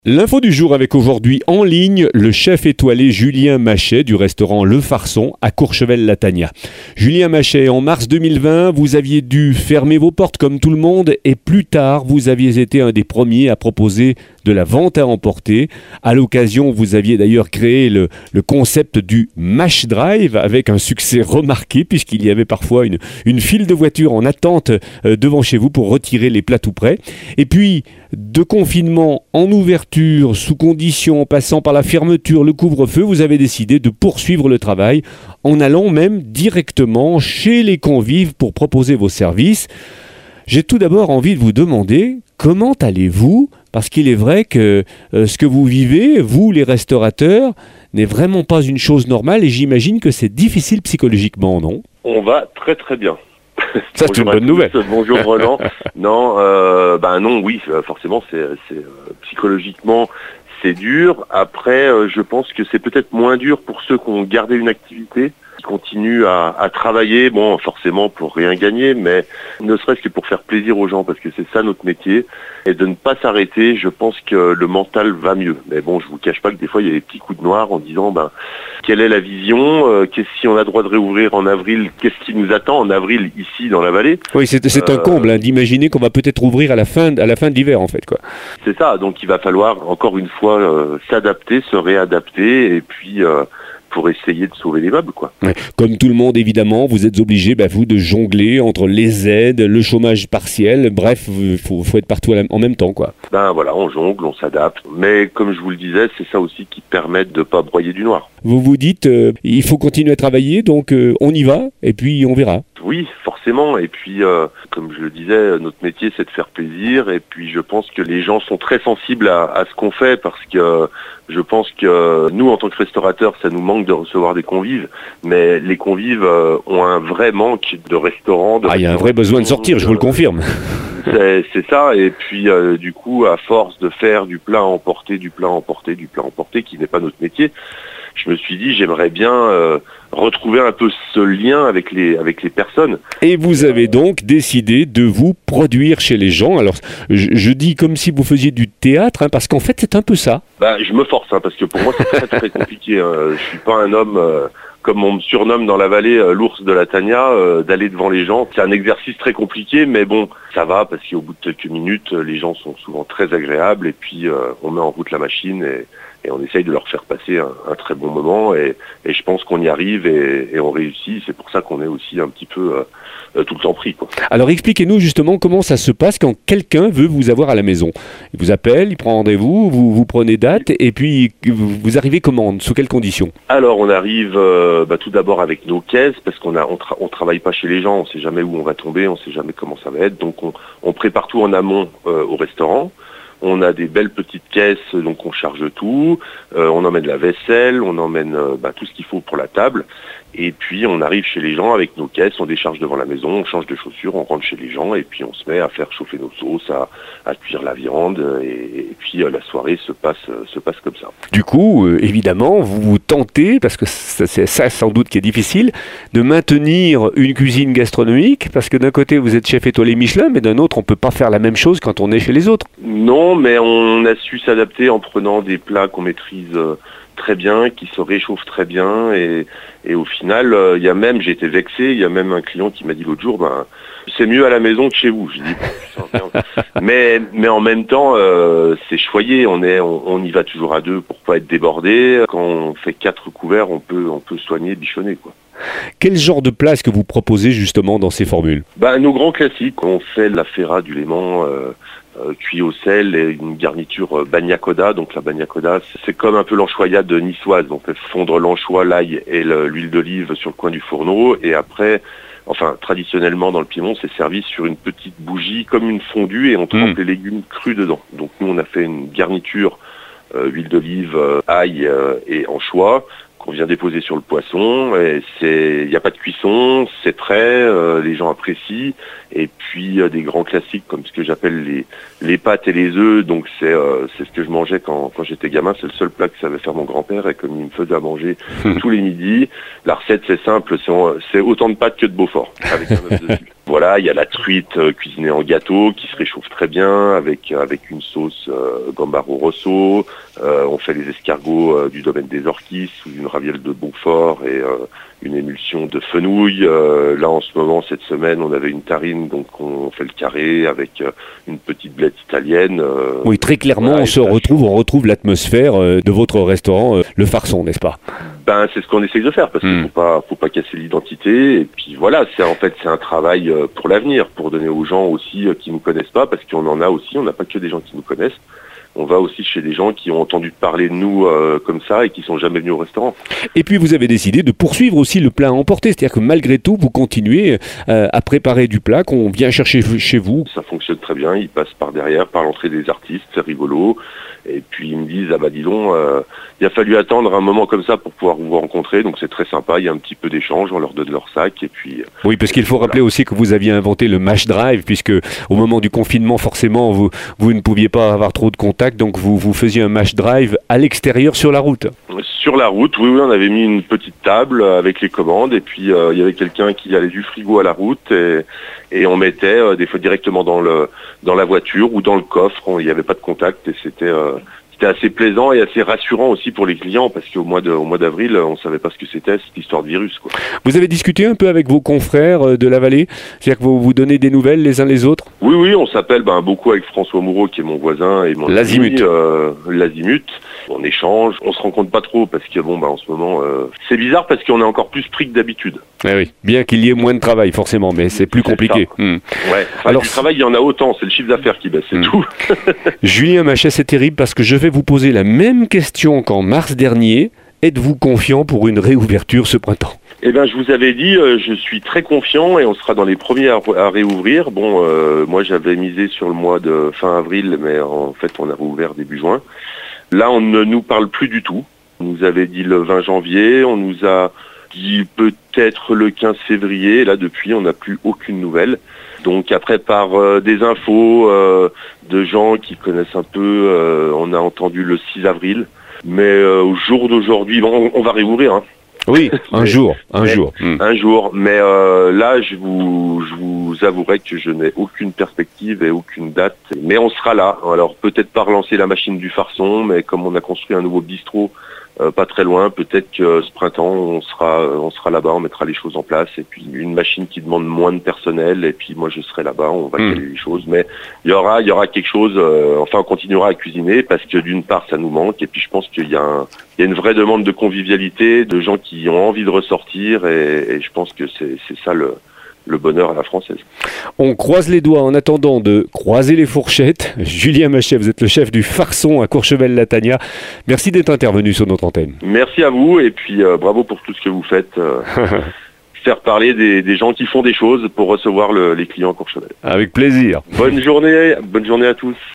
L'info du jour avec aujourd'hui en ligne le chef étoilé Julien Machet du restaurant Le Farçon à Courchevel-Latagna. Julien Machet, en mars 2020, vous aviez dû fermer vos portes comme tout le monde et plus tard, vous aviez été un des premiers à proposer de la vente à emporter. À l'occasion, vous aviez d'ailleurs créé le concept du Mash Drive avec un succès remarqué puisqu'il y avait parfois une file de voitures en attente devant chez vous pour retirer les plats tout prêts. Et puis, de confinement en ouverture, sous conditions, en passant par la fermeture, le couvre-feu, vous avez décidé de poursuivre le travail en allant même directement chez les convives pour proposer vos services. J'ai tout d'abord envie de vous demander comment allez-vous ? Parce qu'il est vrai que ce que vous vivez, vous les restaurateurs, n'est vraiment pas une chose normale et j'imagine que c'est difficile psychologiquement, non ? On va très très bien. Ça, c'est une bonne nouvelle. Bonjour Roland. Non, non, oui, forcément, c'est psychologiquement, c'est dur. Après, je pense que c'est peut-être moins dur pour ceux qui ont gardé une activité, qui continuent à travailler, bon, forcément pour rien gagner, mais ne serait-ce que pour faire plaisir aux gens, parce que c'est ça notre métier, et de ne pas s'arrêter, je pense que le mental va mieux. Mais bon, je vous cache pas que des fois, il y a des petits coups de noir en disant, quelle est la vision, si on a le droit de réouvrir en avril, qu'est-ce qui nous attend en avril ici dans la vallée ? Oui, c'est un comble d'imaginer qu'on va peut-être ouvrir à la fin de l'hiver en fait, quoi. C'est ça, donc il va falloir encore une fois s'adapter, se réadapter et puis pour essayer de sauver les meubles, quoi. Ouais. Comme tout le monde, évidemment, vous êtes obligé, vous, de jongler entre les aides, le chômage partiel, bref, faut être partout en même temps, quoi. Voilà, on jongle, on s'adapte, mais comme je vous le disais, c'est ça aussi qui permet de ne pas broyer du noir. Vous vous dites, il faut continuer à travailler, donc on y va, et puis on verra. Oui, forcément, et puis, comme je le disais, notre métier, c'est de faire plaisir, et puis je pense que les gens sont très sensibles à ce qu'on fait, parce que je pense que nous, en tant que restaurateurs, ça nous manque de recevoir des convives, mais les convives ont un vrai manque de restaurants. Il y a un vrai besoin de sortir, je vous le confirme. C'est ça, et puis du coup, à force de faire du plat à emporter, qui n'est pas notre métier, je me suis dit, j'aimerais bien retrouver un peu ce lien avec les personnes. Et vous avez donc décidé de vous produire chez les gens. Alors, je dis comme si vous faisiez du théâtre, parce qu'en fait, c'est un peu ça. Je me force, parce que pour moi, c'est très très compliqué. Je suis pas un homme... comme on me surnomme dans la vallée, l'ours de Latagna, d'aller devant les gens. C'est un exercice très compliqué, mais bon, ça va, parce qu'au bout de quelques minutes, les gens sont souvent très agréables, et puis on met en route la machine, et on essaye de leur faire passer un très bon moment, et je pense qu'on y arrive, et on réussit. C'est pour ça qu'on est aussi un petit peu tout le temps pris, quoi. Alors expliquez-nous justement comment ça se passe quand quelqu'un veut vous avoir à la maison. Il vous appelle, il prend rendez-vous, vous prenez date, et puis vous arrivez comment ? Sous quelles conditions ? Alors on arrive tout d'abord avec nos caisses, parce on travaille pas chez les gens, on sait jamais où on va tomber, on sait jamais comment ça va être, donc on prépare tout en amont au restaurant. On a des belles petites caisses, donc on charge tout, on emmène la vaisselle, on emmène tout ce qu'il faut pour la table, et puis on arrive chez les gens avec nos caisses, on décharge devant la maison, on change de chaussures, on rentre chez les gens, et puis on se met à faire chauffer nos sauces, à cuire la viande, et puis la soirée se passe comme ça. Du coup, évidemment, vous vous tentez, parce que c'est ça sans doute qui est difficile, de maintenir une cuisine gastronomique, parce que d'un côté vous êtes chef étoilé Michelin, mais d'un autre on ne peut pas faire la même chose quand on est chez les autres. Non, mais on a su s'adapter en prenant des plats qu'on maîtrise très bien, qui se réchauffent très bien, et au final, j'ai été vexé, il y a même un client qui m'a dit l'autre jour, c'est mieux à la maison que chez vous. Je dis, mais en même temps, c'est choyé, on y va toujours à deux pour pas être débordé. Quand on fait 4 couverts, on peut soigner, bichonner, quoi. Quel genre de plat est-ce que vous proposez justement dans ces formules ? Nos grands classiques, on fait la ferra du Léman, cuit au sel, et une garniture bagna coda. Donc la bagna coda, c'est comme un peu l'anchoyade niçoise. On fait fondre l'anchois, l'ail et l'huile d'olive sur le coin du fourneau, et après, traditionnellement dans le Piémont, c'est servi sur une petite bougie comme une fondue, et on trempe les légumes crus dedans. Donc nous, on a fait une garniture huile d'olive, ail et anchois, qu'on vient déposer sur le poisson, et il n'y a pas de cuisson, c'est frais, les gens apprécient, et puis des grands classiques comme ce que j'appelle les pâtes et les œufs, donc c'est ce que je mangeais quand j'étais gamin, c'est le seul plat que savait faire mon grand-père, et comme il me faisait à manger tous les midis, la recette c'est simple, c'est autant de pâtes que de Beaufort, avec un œuf dessus. Voilà, il y a la truite cuisinée en gâteau qui se réchauffe très bien avec une sauce Gambaro Rosso. On fait les escargots du domaine des Orchis sous une raviole de Beaufort et une émulsion de fenouil. Là, en ce moment, cette semaine, on avait une tarine, donc on fait le carré avec une petite blette italienne. Oui, très clairement, voilà, on retrouve l'atmosphère de votre restaurant, le Farçon, n'est-ce pas? Ben, c'est ce qu'on essaye de faire, parce qu'il faut pas casser l'identité. Et puis voilà, c'est un travail pour l'avenir, pour donner aux gens aussi qui nous connaissent pas, parce qu'on en a aussi, on n'a pas que des gens qui nous connaissent. On va aussi chez des gens qui ont entendu parler de nous comme ça et qui sont jamais venus au restaurant. Et puis vous avez décidé de poursuivre aussi le plat à emporter, c'est-à-dire que malgré tout, vous continuez à préparer du plat qu'on vient chercher chez vous. Ça fonctionne très bien, ils passent par derrière, par l'entrée des artistes, c'est rigolo. Et puis ils me disent, ah bah dis donc, il a fallu attendre un moment comme ça pour pouvoir vous rencontrer, donc c'est très sympa, il y a un petit peu d'échange, on leur donne leur sac et puis... Oui, parce qu'il faut rappeler aussi que vous aviez inventé le Mash Drive, puisque au moment du confinement, forcément, vous ne pouviez pas avoir trop de contacts, donc vous faisiez un Mash Drive à l'extérieur sur la route. Sur la route, oui, on avait mis une petite table avec les commandes, et puis il y avait quelqu'un qui allait du frigo à la route, et on mettait des fois directement dans la voiture ou dans le coffre, il n'y avait pas de contact, et c'était assez plaisant et assez rassurant aussi pour les clients, parce qu'au mois d'avril, on ne savait pas ce que c'était, cette histoire de virus, quoi. Vous avez discuté un peu avec vos confrères de la vallée? C'est-à-dire que vous vous donnez des nouvelles les uns les autres? Oui, on s'appelle beaucoup avec François Moureau, qui est mon voisin et mon l'Azimut. L'Azimut. On échange, on se rencontre pas trop, parce que en ce moment, c'est bizarre parce qu'on est encore plus pris que d'habitude. Oui, bien qu'il y ait moins de travail, forcément, mais c'est plus compliqué. Ouais. Alors, du travail, il y en a autant, c'est le chiffre d'affaires qui baisse, c'est tout. Julien Machet, c'est terrible parce que je vais vous poser la même question qu'en mars dernier. Êtes-vous confiant pour une réouverture ce printemps? Eh bien, je vous avais dit, je suis très confiant et on sera dans les premiers à réouvrir. Moi, j'avais misé sur le mois de fin avril, mais en fait, on a réouvert début juin. Là, on ne nous parle plus du tout. On nous avait dit le 20 janvier, on nous a dit peut-être le 15 février. Là, depuis, on n'a plus aucune nouvelle. Donc après, par des infos de gens qui connaissent un peu, on a entendu le 6 avril. Mais au jour d'aujourd'hui, on va réouvrir. Hein. Oui, un jour. Un jour. Mais là, je vous avouerai que je n'ai aucune perspective et aucune date. Mais on sera là. Alors peut-être pas relancer la machine du Farçon, mais comme on a construit un nouveau bistrot pas très loin, peut-être que ce printemps on sera là-bas, on mettra les choses en place, et puis une machine qui demande moins de personnel, et puis moi je serai là-bas, on va caler les choses, mais il y aura quelque chose, on continuera à cuisiner, parce que d'une part ça nous manque, et puis je pense qu'il y a une vraie demande de convivialité, de gens qui ont envie de ressortir, et je pense que c'est ça le bonheur à la française. On croise les doigts en attendant de croiser les fourchettes. Julien Machet, vous êtes le chef du Farçon à Courchevel-la-Tagna. Merci d'être intervenu sur notre antenne. Merci à vous, et puis bravo pour tout ce que vous faites. Faire parler des gens qui font des choses pour recevoir les clients à Courchevel. Avec plaisir. Bonne journée à tous.